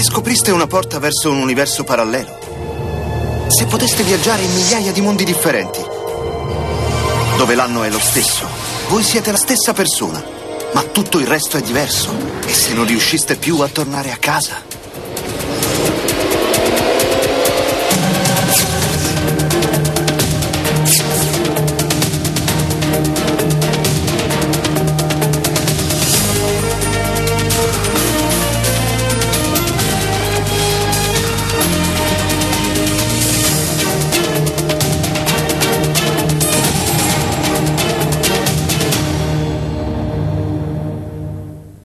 se scopriste una porta verso un universo parallelo? Se poteste viaggiare in migliaia di mondi differenti, dove l'anno è lo stesso, voi siete la stessa persona, ma tutto il resto è diverso. E se non riusciste più a tornare a casa?